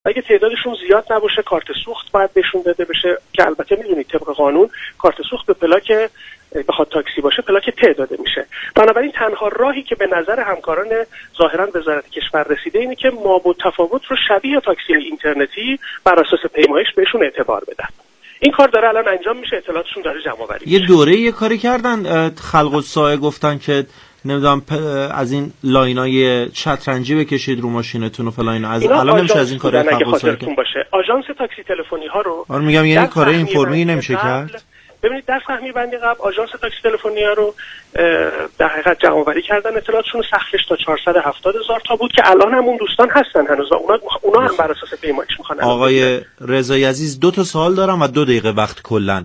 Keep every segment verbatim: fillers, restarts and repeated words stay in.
اگه تعدادشون زیاد نباشه کارت سوخت باید بهشون داده بشه که البته میدونید طبق قانون کارت سوخت به پلاک بخواد تاکسی باشه پلاک ته داده میشه. بنابراین تنها راهی که به نظر همکاران ظاهرا وزارت کشور رسیده اینه که ما با تفاوت رو شبیه تاکسی اینترنتی بر اساس پیمایش بهشون اعتبار بدن. این کار داره الان انجام میشه، اطلاعاتشون داره جمع آوری میشه. یه دوره یه کاری کردن خلق الساعه گفتن که نمیدونم از این لاینای شطرنجی بکشید رو ماشینتون و فلان. از الان نمیشه از این کارا خلق الساعه باشه. آژانس تاکسی تلفنی ها رو آره میگم یعنی کارای اینفورمی نمیشه کرد. ببینید در فهمی بندی قبل آژانس تاکسی تلفنی ها رو در حقیقت جمع آوری کردن، اطلاعاتشون سقفش تا چهارصد و هفتاد هزار تا بود که الان هم اون دوستان هستن هنوز، اونا اونا هم بر اساس پیمایش میخوان. آقای رضایی عزیز دو تا سوال دارم و دو دقیقه وقت کلا.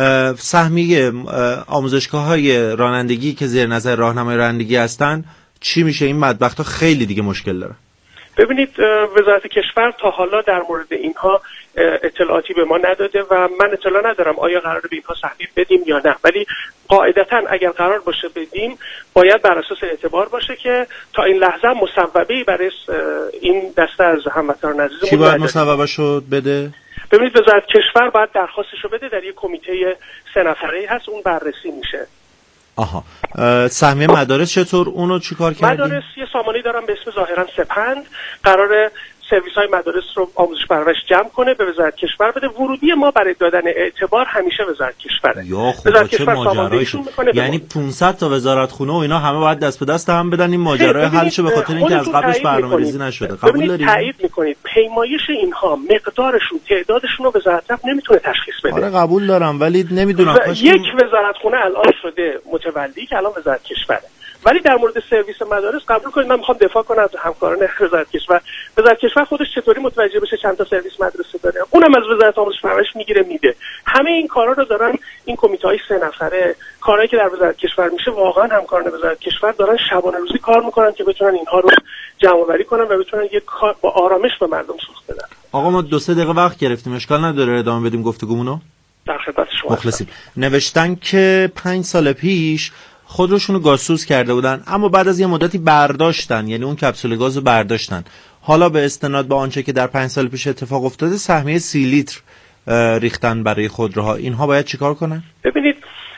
سهمیه آموزشگاه‌های رانندگی که زیر نظر راهنمای رانندگی هستن چی میشه؟ این بدبختا خیلی دیگه مشکل داره. ببینید وزارت کشور تا حالا در مورد اینها اطلاعاتی به ما نداده و من اطلاع ندارم آیا قراره به اینها سهمیه بدیم یا نه، ولی قاعدتا اگر قرار باشه بدیم باید بر اساس اعتبار باشه که تا این لحظه مصوبه‌ای برای این دسته از هموطنان عزیزمون کی باید مصوبه‌شو بده؟ ببینید وزارت کشور باید درخواستشو بده، در یک کمیته سه نفره‌ای هست اون بررسی میشه. آها. سهمیه مدارس چطور اونو چیکار کردیم؟ مدارس یه سامانه‌ای دارن به اسم ظاهرا سپند، قراره سرویس‌های مدارس رو آموزش پرورش جمع کنه به وزارت کشور بده. ورودی ما برای دادن اعتبار همیشه وزارت کشوره. یا خدا چه ماجرایی شد. یعنی پانصد تا وزارتخونه و اینا همه باید دست به دست هم بدن این ماجرای حل شه به خاطر اینکه از قبلش برنامه‌ریزی نشده. قبول دارید؟ تایید می‌کنید پیمایش اینها مقدارشون تعدادشون رو وزارت نمیتونه تشخیص بده. آره قبول دارم ولی نمیدونم کاش یک وزارتخونه الان شده متولی که الان وزارت کشوره. ولی در مورد سرویس مدارس قبول کنید من میخوام دفاع کنم از همکاران وزارت کشور. وزارت کشور خودش چطوری متوجه بشه چند تا سرویس مدرسه داره؟ اونم از وزارت آموزش پرورش میگیره میده. همه این کارا رو دارن این کمیته‌های سه نفره، کارهایی که در وزارت کشور میشه واقعا همکاران وزارت کشور دارن شبانه روزی کار میکنن که بتونن اینها رو جمع آوری کنن و بتونن یک کار با آرامش به مردم سوق بدن. آقا ما دو سه دقیقه وقت گرفتیم، اشکال نداره ادامه بدیم گفتگومونو؟ در خدمت شما مخلصیم. نوشتن که پنج سال پیش خودروشونو گازسوز کرده بودن اما بعد از یه مدتی برداشتن، یعنی اون کپسول گازو برداشتن. حالا به استناد به آنچه که در پنج سال پیش اتفاق افتاده سهمیه سی لیتر ریختن برای خودروها. اینها باید چیکار کنن؟ ببینید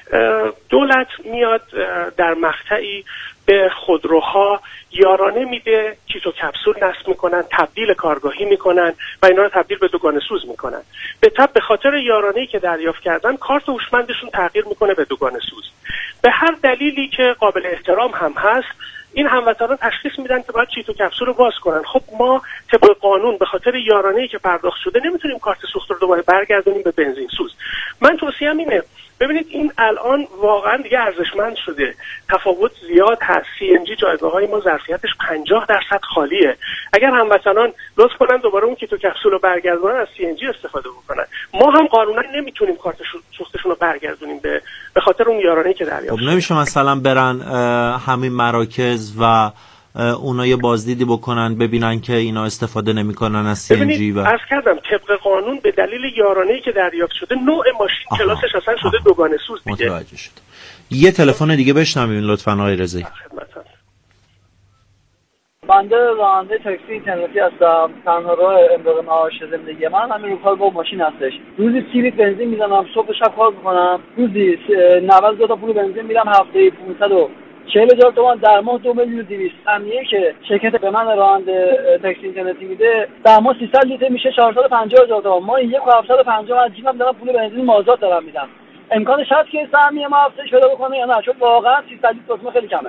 دولت میاد در مقطعی به خودروها یارانه میده، کیت و کپسول نصب میکنن، تبدیل کارگاهی میکنن و اینا رو تبدیل به دوگانه سوز میکنن. به تبع به خاطر یارانه‌ای که دریافت کردن کارت هوشمندشون تغییر میکنه به دوگانه سوز. به هر دلیلی که قابل احترام هم هست این هموطنان تشخیص میدن که باید کیت و کپسول رو باز کنن. خب ما طبق قانون به خاطر یارانه‌ای که پرداخت شده نمیتونیم کارت سوخت رو دوباره برگردونیم به بنزین سوز. من توصیه‌ام اینه ببینید این الان واقعا دیگه ارزشمند شده، تفاوت زیاد هست. سی ان جی جایگاه‌های ما ظرفیتش پنجاه درصد خالیه. اگر هموطنان لطف کنن دوباره اون کیت و کپسول رو برگردونن از سی ان جی استفاده بکنن. ما هم قانونا نمیتونیم کارت سوختشون رو برگردونیم به به خاطر اون یارانه‌ای که دریافت. خب نمیشه مثلا برن همین مراکز و اونا یه بازدیدی بکنن ببینن که اینا استفاده نمیکنن از سی ان جی و عرض کردم طبق قانون به دلیل یارانه‌ای که دریافت شده نوع ماشین آها. کلاسش اصلا شده دوگانه سوز دیگه. متوجه شد. یه تلفن دیگه بشنویم لطفاً آقای رضایی. بنده راننده تاکسی اینترنتی هستم. تنها راه امرار معاش زندگی من همین رو کار با ماشین هستش. روزی سی لیتر بنزین میزنم، صبح و شب کار میکنم. روزی نود تا پول بنزین میدم، هفته پانصد و چهل هزار تومان، در ماه دو میلیون و دویست. سهمیه که شرکت به من راننده تاکسی اینترنتی میده در ماه سیصد لیتر میشه چهارصد و پنجاه هزار تومان. ما یک و هفتصد و پنجاه از جیبم دارم پول بنزین مازاد دارم میدم. امکانش هست که سهمیه ما افزایش پیدا بکنه یا نه؟ چون واقعا سیصد لیتر خیلی کمه.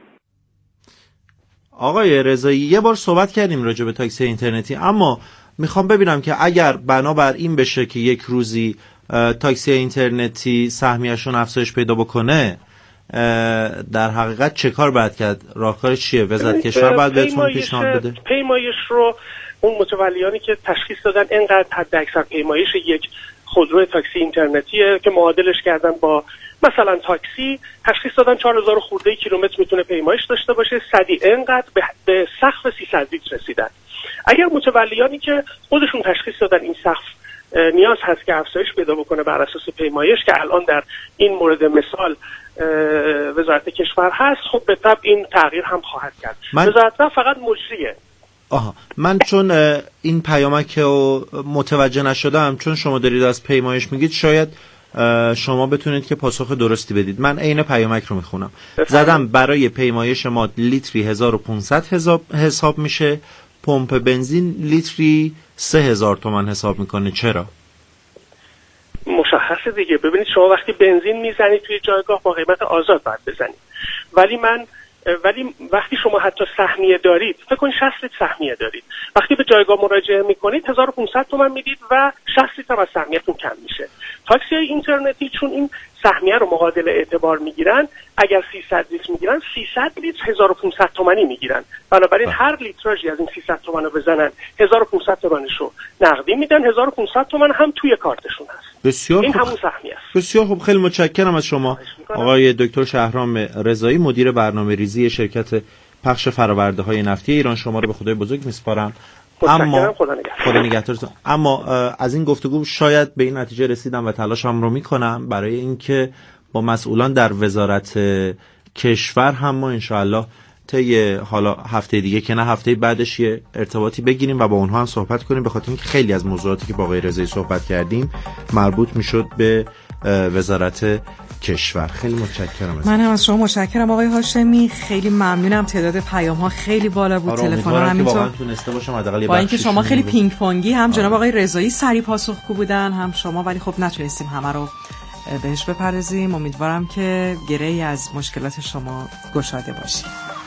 آقای رضایی یه بار صحبت کردیم راجع به تاکسی اینترنتی، اما میخوام ببینم که اگر بنابر این بشه که یک روزی تاکسی اینترنتی سهمیه‌شون افزایش پیدا بکنه در حقیقت چه کار باید کرد؟ راهکارش چیه؟ وزارت کشور باید بهتون پیشنهاد بده؟ پیمایش رو اون متولیانی که تشخیص دادن اینقدر حد اکثر پیمایش یک خودرو تاکسی اینترنتیه که معادلش کردن با مثلا تاکسی، تشخیص دادن چهار هزار خورده کیلومتر میتونه پیمایش داشته باشه، صدی اینقدر به, به سقف سیصد لیتر رسیدن. اگر متولیانی که خودشون تشخیص دادن این سقف نیاز هست که افزایش پیدا بکنه بر اساس پیمایش که الان در این مورد مثال وزارت کشور هست، خب به طبع این تغییر هم خواهد کرد. من... وزارت فقط مجریه. آها من چون این پیامک رو متوجه نشدم، چون شما دارید از پیمایش میگید، شاید شما بتونید که پاسخ درستی بدید. من عین پیامک رو میخونم. زدم برای پیمایش ما لیتری هزار و پانصد حساب میشه، پمپ بنزین لیتری سه هزار تومان حساب میکنه. چرا؟ مشخصه دیگه. ببینید شما وقتی بنزین میزنید توی جایگاه با قیمت آزاد باید بزنید، ولی من ولی وقتی شما حتی سهمیه دارید، فکر کنید شصت لیتر سهمیه دارید، وقتی به جایگاه مراجعه میکنید هزار و پانصد تومان میدید و شصت لیتر از سهمیه‌تون کم میشه. تاکسی های اینترنتی چون این سهمیه رو مقابل اعتبار میگیرن، اگر سیصد لیتر میگیرن سیصد لیتر هزار و پانصد تومانی میگیرن، بنابراین هر لیتراژی از این سیصد تومان رو بزنن هزار و پانصد تومانشو نقدی میدن، هزار و پانصد تومان هم توی کارتشون هست. بسیار این خوب. همون سهمیه است. بسیار خوب، خیلی متشکرم از شما آقای دکتر شهرام رضایی، مدیر برنامه‌ریزی شرکت پخش فرآورده‌های نفتی ایران. شما رو به خدای بزرگ میسپارم. اما خدا نگهدارتون. اما از این گفتگو شاید به این نتیجه رسیدم و تلاشم رو میکنم برای اینکه با مسئولان در وزارت کشور هم ما انشاءالله طی حالا هفته دیگه که نه هفته بعدش یه ارتباطی بگیریم و با اونها هم صحبت کنیم، به خاطر اینکه خیلی از موضوعاتی که با آقای رضایی صحبت کردیم مربوط میشد به وزارت کشور. خیلی متشکرم. من هم از شما متشکرم آقای هاشمی، خیلی ممنونم. تعداد پیام ها خیلی بالا بود، تلفن ها همینطور. با اینکه شما خیلی پینگ پونگی، هم جناب آقای رضایی سریع پاسخگو بودن هم شما، ولی خب نتونستیم همه رو بهش بپردازیم. امیدوارم که گره‌ای از مشکلات شما گشاده باشه.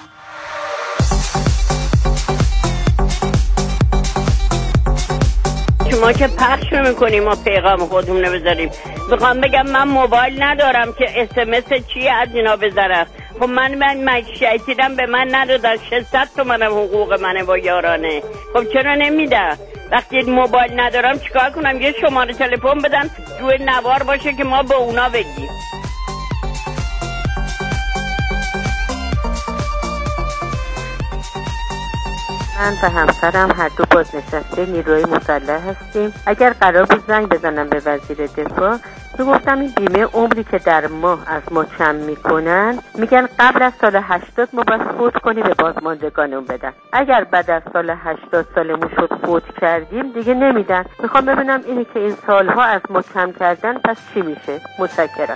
ما که پخش میکنیم ما پیغام خودمون رو بذاریم. میخوام بگم من موبایل ندارم که اس ام اس چیه از اینا بذارم. خب من من مشیتیدم به من ندادن، ششصد تومنم حقوق منه با یارانه. خب چرا نمیده؟ وقتی موبایل ندارم چیکار کنم؟ یه شماره تلفن بدن روی نوار باشه که ما به اونا بگیم. من و همسرم هر دو بازنشسته نیروی مسلح هستیم. اگر قرار بود زنگ بزنم به وزیر دفاع، میگفتم این بیمه عمری که در ماه از ما کم میکنن، میگن قبل از سال هشتاد ما باید فوت کنیم به بازماندگانمون بدن. اگر بعد از سال هشتاد سالمون شد فوت کردیم دیگه نمیدن. میخوام ببینم اینی که این سالها از ما کم کردن پس چی میشه؟ متشکرم.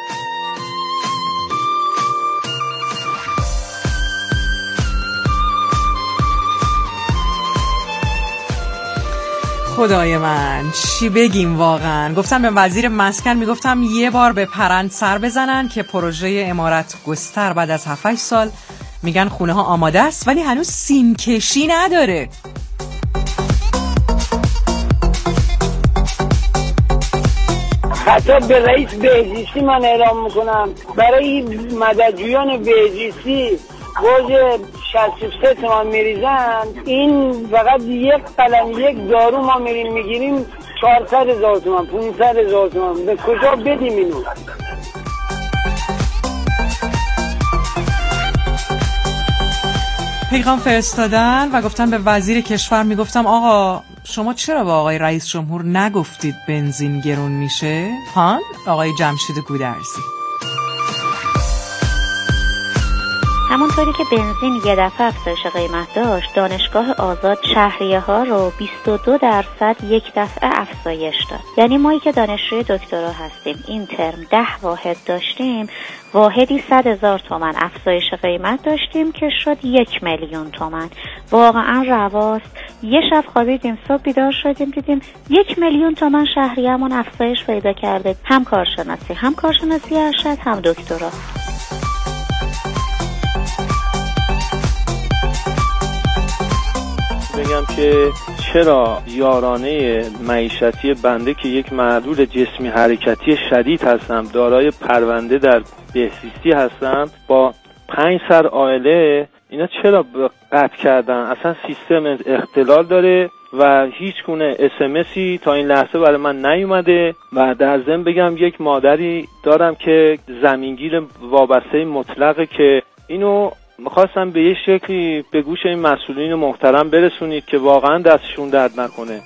خدای من چی بگیم واقعا. گفتم به وزیر مسکن، میگفتم یه بار به پرند سر بزنن که پروژه عمارت گستر بعد از هفت هشت سال میگن خونه ها آماده است ولی هنوز سیم کشی نداره. خطاب به رئیس بهزیستی من اعلام میکنم برای مددجویان بهزیستی گوژه شصت و سه تومن میریزن. این فقط یک قلم یک دارو ما میریم میگیریم چهارصد هزار تومن پانصد هزار تومن. به کجا بدیم اینو؟ پیغام فرستادن و گفتن به وزیر کشور، میگفتم آقا شما چرا با آقای رئیس جمهور نگفتید بنزین گرون میشه؟ هان آقای جمشید گودرزی. همونطوری که بنزین یه دفعه افزایش قیمت داشت، دانشگاه آزاد شهریه ها رو بیست و دو درصد یک دفعه افزایش داد. یعنی مایی که دانشجوی دکترا هستیم این ترم ده واحد داشتیم، واحدی صد هزار تومن افزایش قیمت داشتیم که شد یک میلیون تومن. واقعا رواست. یه شب خوابیدیم صبح بیدار شدیم دیدیم یک میلیون تومن شهریه‌مون افزایش پیدا کرده. هم کارشناسی هم کارشناسی ارشد هم دکترا. بگم که چرا یارانه معیشتی بنده که یک معلول جسمی حرکتی شدید هستم، دارای پرونده در بهزیستی هستم، با پنج سر عائله، اینا چرا قطع کردن؟ اصلا سیستم اختلال داره و هیچ گونه اس ام اسی تا این لحظه برای من نیومده. و در ضمن بگم یک مادری دارم که زمینگیر وابسته مطلقه که اینو میخواستم به یه شکلی به گوش این مسئولین محترم برسونید که واقعا دستشون درد نکنه.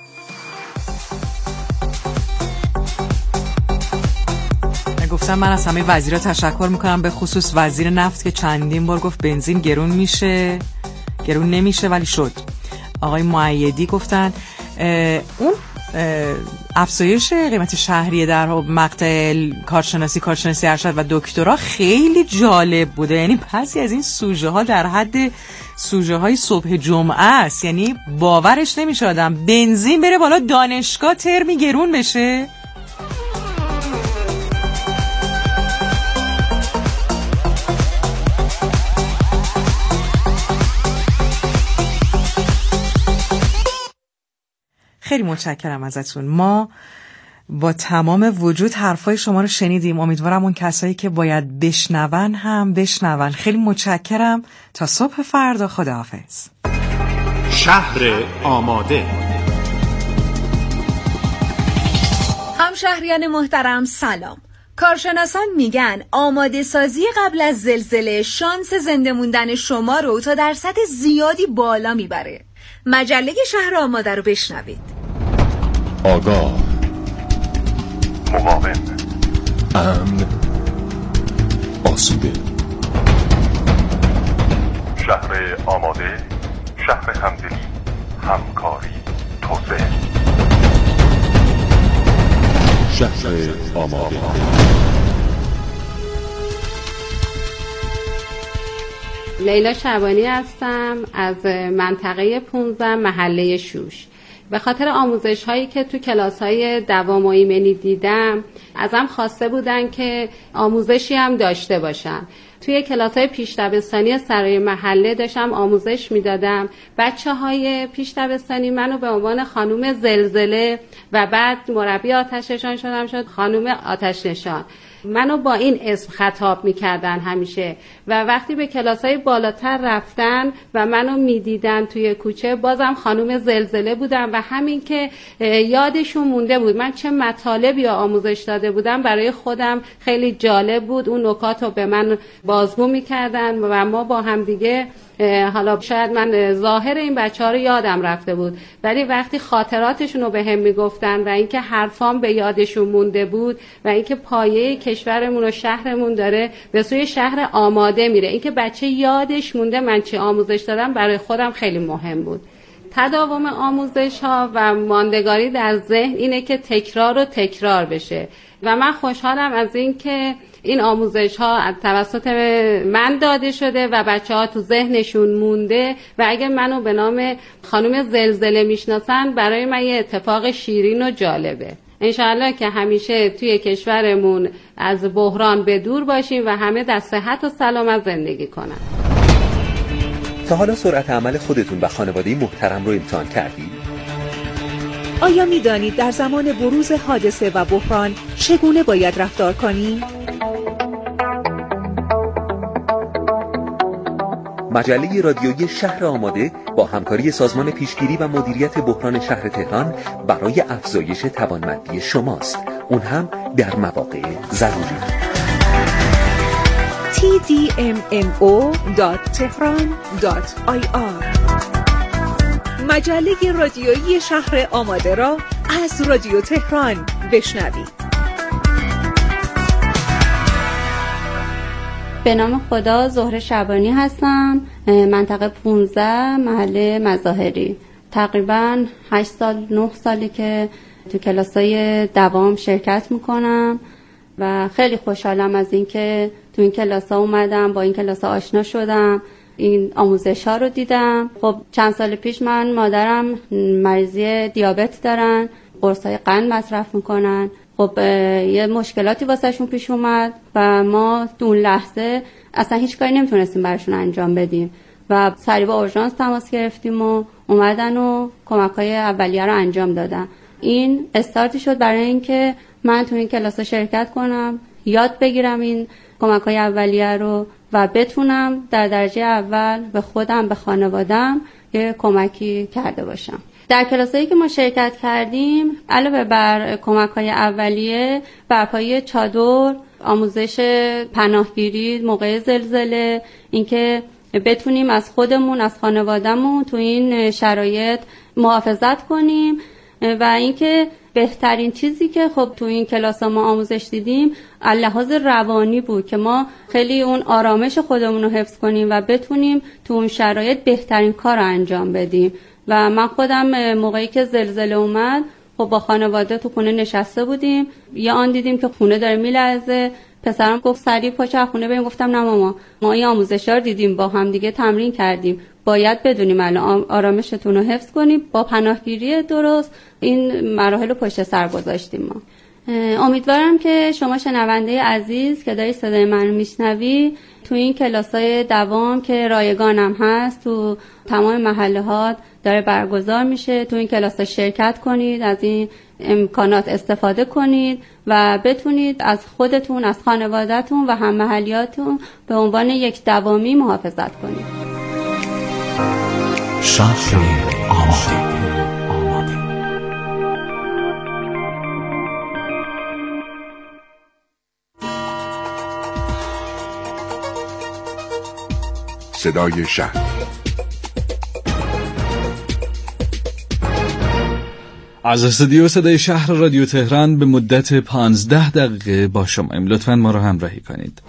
گفتم من از همه وزیرا تشکر میکنم، به خصوص وزیر نفت که چندین بار گفت بنزین گرون میشه، گرون نمیشه ولی شد. آقای معیدی گفتن اون افزایش قیمت شهریه در مقطع کارشناسی کارشناسی ارشد و دکترا خیلی جالب بوده. یعنی بعضی از این سوژه ها در حد سوژه های صبح جمعه است. یعنی باورش نمیشه آدم بنزین بره بالا دانشگاه ترمی گرون بشه. خیلی متشکرم ازتون. ما با تمام وجود حرفای شما رو شنیدیم. امیدوارم اون کسایی که باید بشنون هم بشنون. خیلی متشکرم. تا صبح فردا. خداحافظ. شهر آماده. همشهریان محترم سلام. کارشناسان میگن آماده سازی قبل از زلزله شانس زنده موندن شما رو تا درصد زیادی بالا میبره. مجله شهر آماده رو بشنوید. آگاه، مقاوم، امن، آسوده. شهر آماده، شهر همدلی، همکاری، توسعه. شهر آماده. لیلا شعبانی هستم از منطقه پانزده محله شوش. به خاطر آموزش هایی که تو کلاس های دوام و ایمنی دیدم ازم خواسته بودن که آموزشی هم داشته باشم. توی کلاس های پیش دبستانی سرای محله داشتم آموزش میدادم. بچه های پیش دبستانی منو به عنوان خانوم زلزله و بعد مربی آتش نشان شدم شد خانوم آتش نشان. منو با این اسم خطاب میکردن همیشه و وقتی به کلاسای بالاتر رفتن و منو میدیدن توی کوچه بازم خانوم زلزله بودم و همین که یادشون مونده بود من چه مطالبی آموزش داده بودم برای خودم خیلی جالب بود. اون نکات رو به من بازگو میکردن و ما با هم دیگه حالا شاید من ظاهر این بچه ها رو یادم رفته بود ولی وقتی خاطراتشون رو به هم میگفتن و اینکه حرفام به یادشون مونده بود و اینکه پایه کشورمون و شهرمون داره به سوی شهر آماده میره، اینکه بچه یادش مونده من چی آموزش دادم برای خودم خیلی مهم بود. تداوم آموزش ها و ماندگاری در ذهن اینه که تکرار و تکرار بشه و من خوشحالم از این که این آموزش ها توسط من داده شده و بچه ها تو ذهنشون مونده و اگه منو به نام خانم زلزله میشناسن برای من یه اتفاق شیرین و جالبه. انشاءالله که همیشه توی کشورمون از بحران به دور باشیم و همه در صحت و سلامت زندگی کنن. تا حالا سرعت عمل خودتون و خانواده محترم رو امتحان کردید؟ آیا میدانید در زمان بروز حادثه و بحران چگونه باید رفتار کنید؟ مجله رادیویی شهر آماده با همکاری سازمان پیشگیری و مدیریت بحران شهر تهران برای افزایش توانمندی شماست، اون هم در مواقع ضروری. تی دی ام ام او دات تهران دات آی آر مجله رادیویی شهر آماده را از رادیو تهران بشنوید. به نام خدا، زهره شعبانی هستم، منطقه پانزده محله مظاهری. تقریبا هشت سال نه سالی که تو کلاسای دوام شرکت میکنم و خیلی خوشحالم از اینکه تو این کلاسا اومدم، با این کلاسا آشنا شدم، این آموزش ها رو دیدم. خب چند سال پیش من مادرم مریضی دیابت دارن، قرص های قند مصرف میکنن. خب یه مشکلاتی واسهشون پیش اومد و ما تو اون لحظه اصلا هیچ کاری نمیتونستیم براشون انجام بدیم و سریع با اورژانس تماس گرفتیم و اومدن و کمک‌های اولیه رو انجام دادن. این استارتی شد برای اینکه من تو این کلاس‌ها شرکت کنم، یاد بگیرم این کمک‌های اولیه رو و بتونم در درجه اول به خودم، به خانواده‌ام یه کمکی کرده باشم. در کلاسایی که ما شرکت کردیم علاوه بر کمک‌های اولیه برپایی چادر، آموزش پناهگیری موقع زلزله، اینکه بتونیم از خودمون، از خانوادهمون تو این شرایط محافظت کنیم و اینکه بهترین چیزی که خب تو این کلاس ما آموزش دیدیم لحاظ روانی بود که ما خیلی اون آرامش خودمون رو حفظ کنیم و بتونیم تو اون شرایط بهترین کار رو انجام بدیم و من خودم موقعی که زلزله اومد خب با خانواده تو خونه نشسته بودیم، یه آن دیدیم که خونه داره میلرزه. پسرم گفت سریع پا چه خونه بریم. گفتم نه ماما، ما این آموزش‌ها رو دیدیم، با هم دیگه تمرین کردیم، باید بدونیم الان آرامشتون رو حفظ کنیم. با پناهگیری درست این مراحل رو پشت سر گذاشتیم. ما امیدوارم که شما شنونده عزیز که داری صدای من رو میشنوی تو این کلاس‌های دوام که رایگانم هست تو تمام محله‌ها داره برگزار میشه، تو این کلاس‌ها شرکت کنید، از این امکانات استفاده کنید و بتونید از خودتون، از خانواده‌تون و هم محلیاتون به عنوان یک دوامی محافظت کنید. شهر آماده. صدای شهر. از استودیو صدای شهر رادیو تهران به مدت پانزده دقیقه با شماییم. لطفاً ما رو همراهی کنید.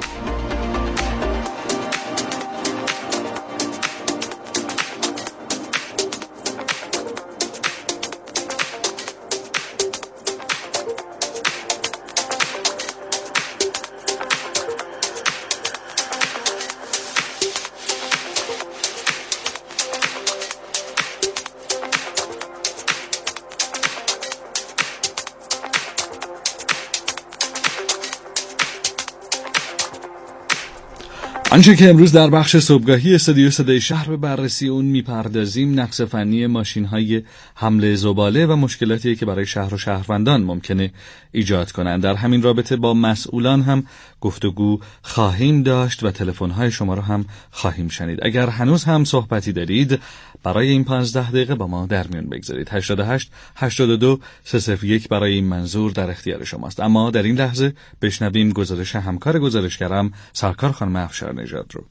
آنچه که امروز در بخش صبحگاهی استودیو صدای شهر به بررسی اون میپردازیم نقص فنی ماشین‌های حمل زباله و مشکلاتی که برای شهر و شهروندان ممکنه ایجاد کنند. در همین رابطه با مسئولان هم گفتگو خواهیم داشت و تلفن‌های شما رو هم خواهیم شنید. اگر هنوز هم صحبتی دارید برای این پانزده دقیقه با ما در میون بگذارید. هشتاد و هشت هشتاد و دو سه صفر یک برای این منظور در اختیار شماست. اما در این لحظه بشنویم گزارش همکار گزارشگرم سرکار خانم افشار نژاد رو.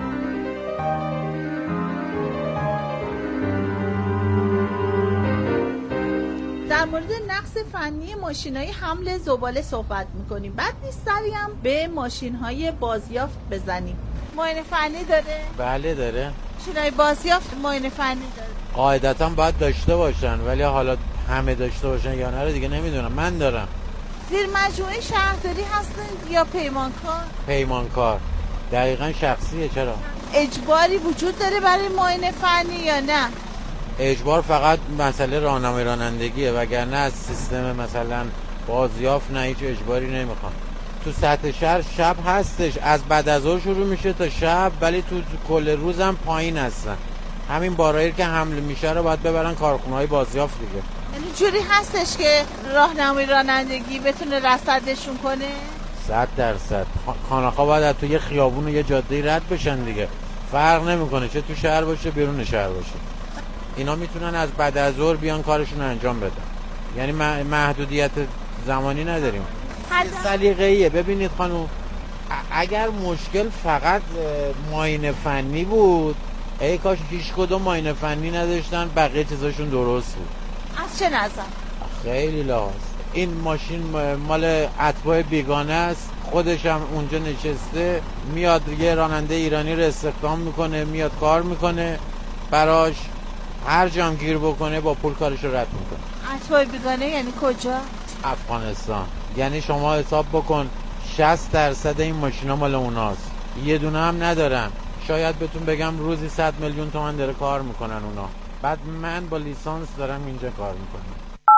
در مورد نقص فنی ماشین‌های حمل زباله صحبت می‌کنیم. بعد نیست سری هم به ماشین‌های بازیافت بزنیم. معاینه فنی داره؟ بله داره. ماشین‌های بازیافت معاینه فنی داره. قاعدتاً باید داشته باشن، ولی حالا همه داشته باشن یا نه دیگه نمیدونم. من دارم. زیر مجموعه شهرداری هستن یا پیمانکار؟ پیمانکار. دقیقاً شخصیه. چرا؟ اجباری وجود داره برای معاینه فنی یا نه؟ اجبار فقط مسئله راهنمای رانندگیه، وگرنه از سیستم مثلا بازیافت نه هیچ اجباری نمیخوام. تو سطح شهر شب هستش، از بعد از ظهر شروع میشه تا شب، ولی تو کل روز هم پایین هستن. همین بارایی که حمل میشه رو باید ببرن کارخونه‌های بازیافت دیگه. یعنی جوری هستش که راهنمای رانندگی بتونه رصدشون کنه؟ صد درصد. خانه‌ها باید تو یه خیابون و یه جاده‌ای رد بشن دیگه. فرق نمیکنه چه تو شهر باشه بیرون شهر باشه. اینا میتونن از بعد از ظهر بیان کارشون انجام بدن. یعنی محدودیت زمانی نداریم. سلیقه‌ایه. ببینید خانم، اگر مشکل فقط معاینه فنی بود، ای کاش هیچ کدوم معاینه فنی نداشتن، بقیه چیزاشون درست بود. از چه نظر؟ خیلی لحاظ. این ماشین مال اتباع بیگانه است، خودش هم اونجا نشسته، میاد یه راننده ایرانی رو استخدام میکنه، میاد کار میکنه براش، هر جام گیر بکنه با پول کارش رو رد میکنه. اتباع بیگانه یعنی کجا؟ افغانستان. یعنی شما حساب بکن شصت درصد این ماشینا مال اوناست، یه دونه هم ندارن. شاید بهتون بگم روزی صد میلیون تومان داره کار میکنن اونا. بعد من با لیسانس دارم اینجا کار میکنم.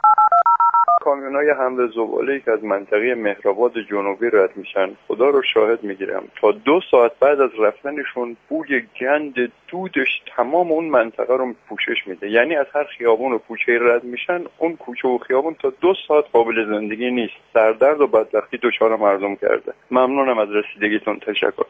کامیونای حمل زباله‌ای که از منطقه مهرآباد جنوبی رد میشن، خدا رو شاهد میگیرم تا دو ساعت بعد از رفتنشون بوی گند دودش تمام اون منطقه رو پوشش میده. یعنی از هر خیابون و کوچه رد میشن، اون کوچه و خیابون تا دو ساعت قابل زندگی نیست. سردرد و بدبختی دچار مردم کرده. ممنونم از رسیدگیتون. تشکر.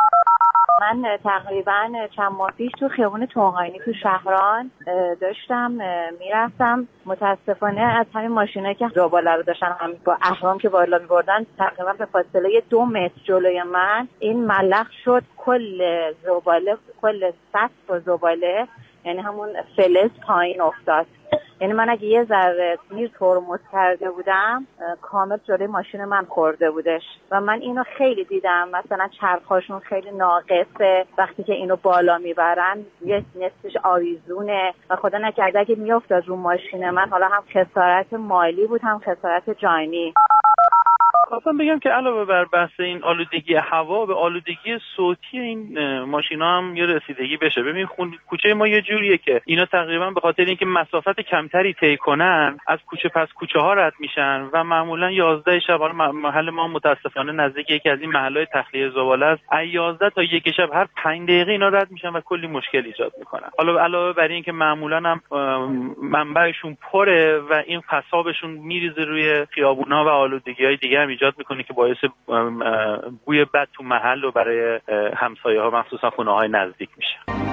من تقریبا چند ماه پیش تو خیابون تونغاینی تو شهران داشتم میرفتم. متاسفانه از همین ماشینایی که زباله رو داشتن هم با اهرام که بالا میبردن، تقریبا به فاصله دو متر جلوی من این ملخ شد. کل زباله، کل سطح زباله، یعنی همون فلز پایین افتاد. یعنی من اگه یه ذره تیر ترمز کرده بودم کامل جلوی ماشین من خورده بودش و من اینو خیلی دیدم. مثلا چرخاشون خیلی ناقصه، وقتی که اینو بالا میبرن یه نصفش آویزونه و خدا نکرده اگه میافتاد رو ماشین من، حالا هم خسارت مالی بود هم خسارت جانی. خواستم بگم که علاوه بر بحث این آلودگی هوا، به آلودگی صوتی این ماشینا هم یه رسیدگی بشه. ببین خون کوچه ما یه جوریه که اینا تقریبا به خاطر اینکه مسافت کمتری طی کنن از کوچه پس کوچه ها رد میشن و معمولا یازده شب، حالا محل ما متاسفانه نزدیک یکی از این محلهای تخلیه زباله است، از یازده تا یک شب هر پنج دقیقه اینا رد میشن و کلی مشکل ایجاد میکنن. حالا علاوه بر این که معمولا هم منبعشون پره و این قصابشون میریزه روی خیابونا و آلودگی‌های دیگه هم ایجاد میکنه که باعث بوی بد تو محل و برای همسایه‌ها مخصوصا خونه‌های نزدیک میشه.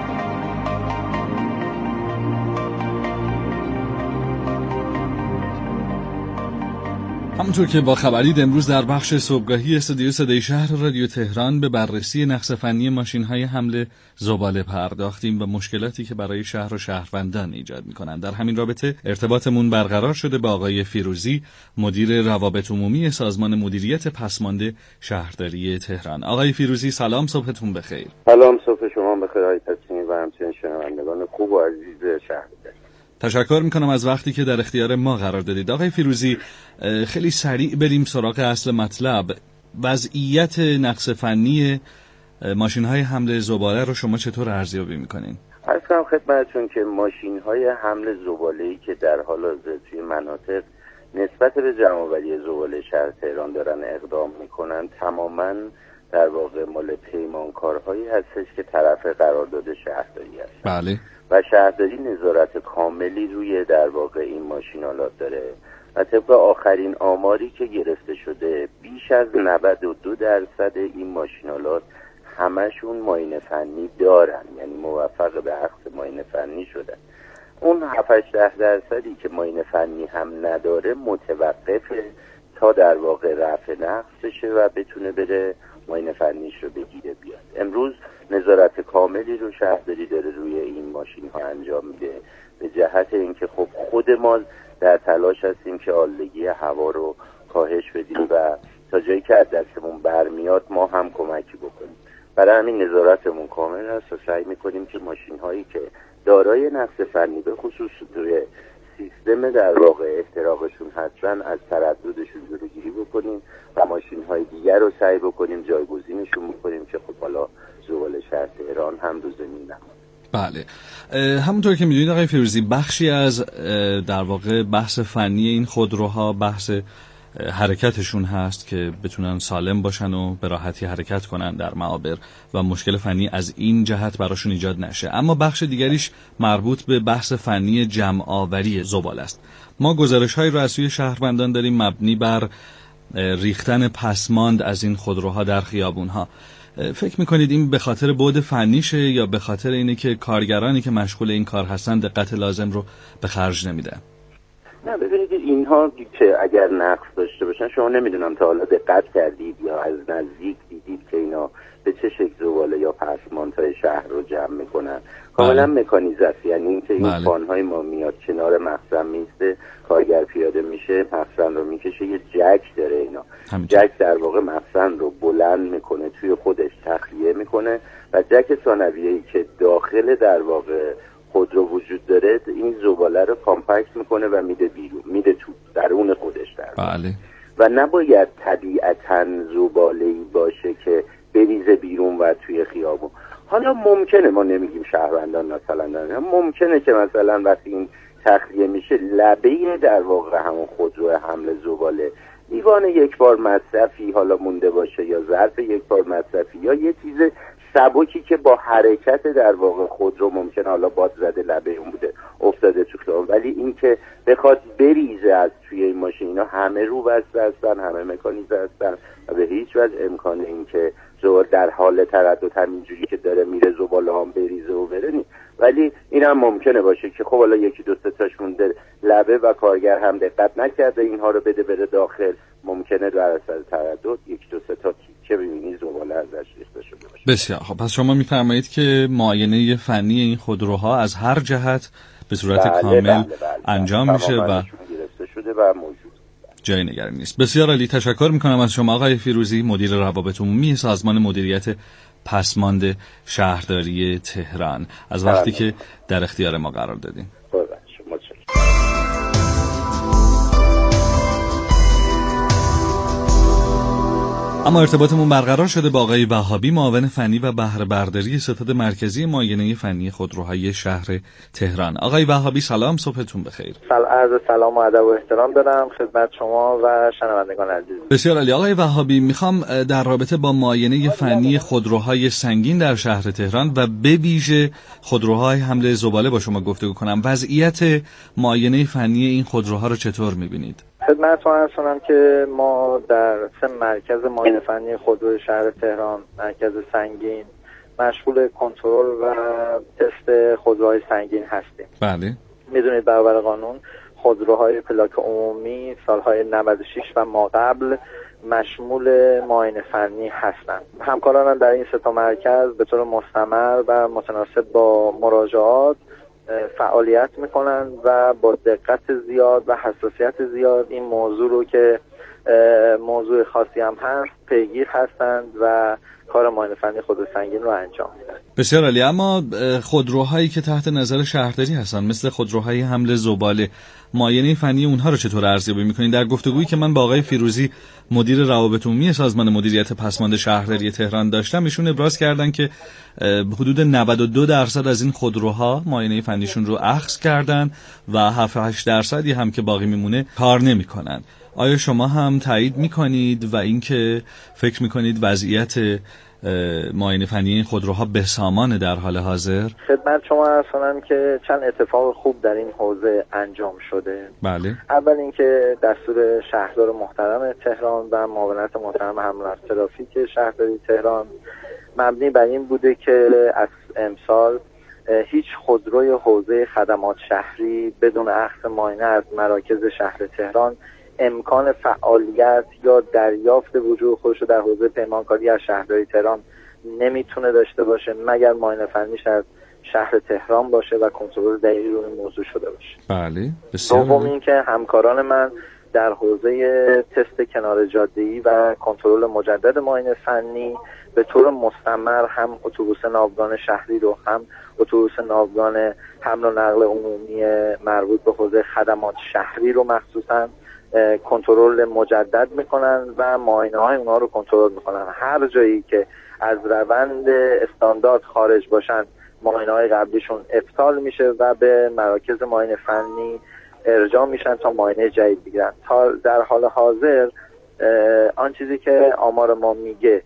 همونطور که با خبرید امروز در بخش صبحگاهی استودیو صدای شهر رادیو تهران به بررسی نقص فنی ماشین‌های حمل زباله پرداختیم و مشکلاتی که برای شهر و شهروندان ایجاد می‌کنند. در همین رابطه ارتباطمون برقرار شده با آقای فیروزی، مدیر روابط عمومی سازمان مدیریت پسمانده شهرداری تهران. آقای فیروزی سلام، صبحتون بخیر. سلام، صبح شما بخیر آقای تسلیمی و همچنین شنوندگان خوب و عزیز شهرداری. تشکر میکنم از وقتی که در اختیار ما قرار دادید. آقای فیروزی، خیلی سریع بریم سراغ اصل مطلب. وضعیت نقص فنی ماشین‌های حمل زباله رو شما چطور ارزیابی میکنین؟ عرض کنم خدمتتون که ماشین‌های حمل زباله‌ای که در حال حاضر توی مناطق نسبت به جمع‌آوری زباله شهر تهران دارن اقدام میکنن تماماً در واقع مال پیمانکارهایی هستش که طرف قرارداد شهرداری هست. بله. و شهرداری نظارت کاملی روی در واقع این ماشینالات داره و طبق آخرین آماری که گرفته شده بیش از نود و دو درصد این ماشینالات همشون معاینه فنی دارن، یعنی موفق به اخذ معاینه فنی شدن. اون هفت هشت درصدی که معاینه فنی هم نداره متوقفه تا در واقع رفع نقص بشه و بتونه بره معاینه فنیش رو بگیره بیاد. امروز نظارت کاملی رو شهرداری داره روی این ماشین ها انجام میده به جهت اینکه خب خود ما در تلاش هستیم که آلودگی هوا رو کاهش بدیم و تا جایی که از دستمون برمیاد ما هم کمکی بکنیم. برای همین نظارتمون کامل است و سعی میکنیم که ماشین هایی که دارای نقص فنی به خصوص روی سیستم در واقع احتراقشون هستن از ترددشون جلوگیری بکنیم و ماشین های دیگر رو سعی بکنیم جایگزینشون بکنیم که خب حالا زباله شهر تهران هم رو زمین نمونه. بله، همونطور که میدونید آقای فیروزی، بخشی از در واقع بحث فنی این خودروها بحث حرکتشون هست که بتونن سالم باشن و به راحتی حرکت کنن در معابر و مشکل فنی از این جهت براشون ایجاد نشه. اما بخش دیگریش مربوط به بحث فنی جمع آوری زباله است. ما گزارش‌هایی رو از سوی شهروندان داریم مبنی بر ریختن پسماند از این خودروها در خیابون‌ها. فکر میکنید این به خاطر بعد فنیشه یا به خاطر اینه که کارگرانی که مشغول این کار هستن دقت لازم رو به خرج نمیدن؟ نه ببینید اینها که اگر نقص داشته باشن، شما نمیدونم تا حالا دقت کردید یا از نزدیک دیدید که اینا به چه شکل زباله یا پسماندهای شهر رو جمع میکنن. کاملا مکانیزه است، یعنی اینکه این بله. فانهای ما میاد کنار مخزن میسته، کارگر پیاده میشه مخزن رو میکشه، یه جک داره اینا همینطور. جک در واقع مخزن رو بلند میکنه، توی خودش تخلیه میکنه و جک ثانویه‌ای که داخل در واقع خودرو وجود داره این زباله رو کامپکت میکنه و میده بیرون، میده تو درون خودش در بله. و نباید طبیعتاً زباله‌ای باشه که بریزه بیرون و توی خیابون. حالا ممکنه، ما نمیگیم شهروندان مثلا، ممکنه که مثلا وقتی این تخلیه میشه لبه در واقع همون خودرو حمل زباله لیوان یک بار مصرفی حالا مونده باشه یا ظرف یک بار مصرفی یا یه چیز سبکی که با حرکت در واقع خودرو ممکنه حالا باد زده لبه اون بوده افتاده تو خیابون، ولی این که بخواد بریزه از توی این ماشین، اینا همه رو بسته هستن، همه مکانیزه هستن و به هیچ وجه امکان این که زباله در حال تردد همینجوری که داره میره زباله هم بریزه و بره نیست. ولی این هم ممکنه باشه که خب حالا یکی دو سه تاش مونده لبه و کارگر هم دقت نکرده اینها رو بده بره داخل، ممکنه در اثر تردد یک دو سه تا تیکه ببینی زباله ازش ریخته شده باشه. بسیار خب، پس شما میفرمایید که معاینه فنی این خودروها از هر جهت به صورت بله کامل بله بله انجام بله. میشه و گرفته شده و موجود جای نگرانی نیست. بسیار عالی، تشکر میکنم از شما آقای فیروزی، مدیر روابط عمومی سازمان مدیریت پسماند شهرداری تهران، از وقتی بله. که در اختیار ما قرار دادین. اما ارتباطمون برقرار شده با آقای وهابی، معاون فنی و بهره برداری ستاد مرکزی معاینه فنی خودروهای شهر تهران. آقای وهابی سلام، صبحتون بخیر. سلام، عرض سلام و ادب و احترام دارم خدمت شما و شنوندگان عزیز. بسیار عالی. آقای وهابی، میخوام در رابطه با معاینه فنی خودروهای سنگین در شهر تهران و به ویژه خودروهای حمل زباله با شما گفتگو کنم. وضعیت معاینه فنی این خودروها رو چطور میبینید؟ خدمتتون عرض کنم که ما در سه مرکز معاینه فنی خودروی شهر تهران، مرکز سنگین، مشغول کنترل و تست خودروهای سنگین هستیم. بله. میدونید برابر قانون خودروهای پلاک عمومی سالهای نود و شش و ما قبل مشمول معاینه فنی هستند. همکارانم در این سه تا مرکز به طور مستمر و متناسب با مراجعات فعالیت میکنن و با دقت زیاد و حساسیت زیاد این موضوع رو که موضوع خاصی هم هست پیگیر هستند و کار معاینه فنی خودرو سنگین رو انجام میدن. بسیار عالی. اما خودروهایی که تحت نظر شهرداری هستن مثل خودروهای حمل زباله، معاینه فنی اونها رو چطور ارزیابی میکنین؟ در گفتگویی که من با آقای فیروزی مدیر روابط عمومی سازمان مدیریت پسماند شهرداری تهران داشتم، ایشون ابراز کردن که حدود نود و دو درصد از این خودروها معاینه فنیشون رو اخذ کردن و هفت هشت درصدی هم که باقی میمونه کار نمیکنن. آیا شما هم تایید میکنید و اینکه فکر میکنید وضعیت معاینه فنی این خودروها بسامانه در حال حاضر؟ خدمت شما عرض کنم که چند اتفاق خوب در این حوزه انجام شده. بله. اول اینکه دستور شهردار محترم تهران و معاونت محترم حمل و ترافیک شهرداری تهران مبنی بر این بوده که از امسال هیچ خودروی حوزه خدمات شهری بدون اخذ معاینه از مراکز شهر تهران امکان فعالیت یا دریافت وجود خودش در حوزه پیمانکاری از شهرداری تهران نمیتونه داشته باشه مگر معاینه فنیش از شهر تهران باشه و کنترل دقیقی روی موضوع شده باشه. بله. بسیار. دوم اینکه همکاران من در حوزه تست کنار جاده‌ای و کنترل مجدد معاینه فنی به طور مستمر هم اتوبوس ناوگان شهری رو هم اتوبوس ناوگان حمل و نقل عمومی مربوط به حوزه خدمات شهری رو مخصوصاً کنترل مجدد میکنن و معاینه های اونها رو کنترل میکنن. هر جایی که از روند استاندارد خارج باشن معاینه های قبلیشون ابطال میشه و به مراکز معاینه فنی ارجاع میشن تا معاینه جدید بگیرن. تا در حال حاضر آن چیزی که آمار ما میگه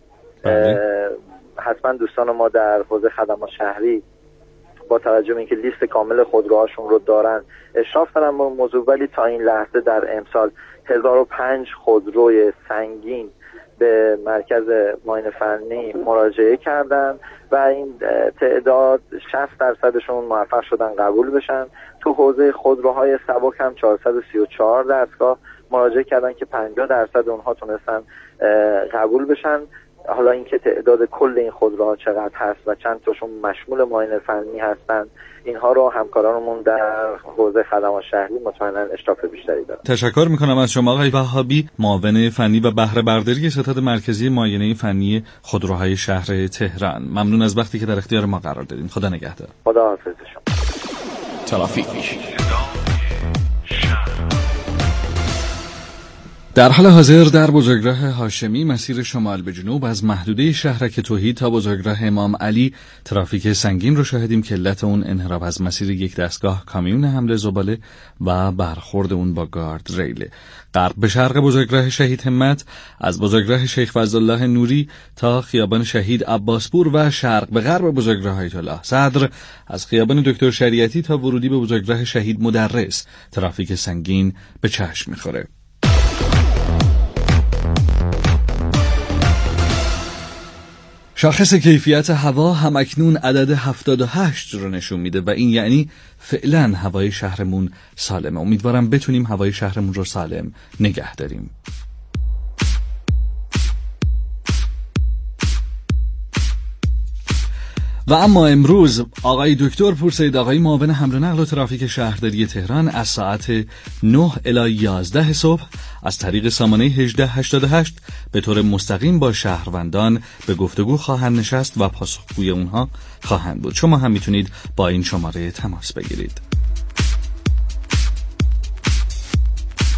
حتما دوستان ما در حوزه خدمات شهری با توجه به اینکه لیست کامل خودروهاشون رو دارن اشراف دارن به موضوع، ولی تا این لحظه در امسال هزار و پنج خودروی سنگین به مرکز معاینه فنی مراجعه کردن و این تعداد شصت درصدشون موفق شدن قبول بشن. تو حوزه خودروهای سبک هم چهارصد و سی و چهار دستگاه مراجعه کردن که پنجاه درصد اونها تونستن قبول بشن. حالا اینکه تعداد کل این خودروها چقدر هست و چند تاشون مشمول معاینه فنی هستند، اینها رو همکارانمون در حوزه خدمات شهری مطمئنا اشراف بیشتری دارن. تشکر میکنم از شما آقای وهابی، معاون فنی و بهره برداری ستاد مرکزی معاینه فنی خودروهای شهر تهران. ممنون از وقتی که در اختیار ما قرار دادین. خدا نگهدار. خدا حافظ شما. ترافیک. در حال حاضر در بزرگراه هاشمی مسیر شمال به جنوب از محدوده شهرک توحید تا بزرگراه امام علی ترافیک سنگین رو شاهدیم که علت اون انحراف از مسیر یک دستگاه کامیون حمل زباله و برخورد اون با گارد ریل. غرب به شرق بزرگراه شهید همت از بزرگراه شیخ فضلالله نوری تا خیابان شهید عباسپور و شرق به غرب بزرگراه آیت الله صدر از خیابان دکتر شریعتی تا ورودی به بزرگراه شهید مدرس ترافیک سنگین به چشم می‌خوره. شاخص کیفیت هوا هم اکنون عدد هفتاد و هشت رو نشون میده و این یعنی فعلا هوای شهرمون سالمه. امیدوارم بتونیم هوای شهرمون رو سالم نگه داریم. و اما امروز آقای دکتر پورسید، آقای معاون حمل و نقل و ترافیک شهرداری تهران، از ساعت نه الی یازده صبح از طریق سامانه هجده هشتاد و هشت به طور مستقیم با شهروندان به گفتگو خواهند نشست و پاسخگوی اونها خواهند بود. شما هم میتونید با این شماره تماس بگیرید.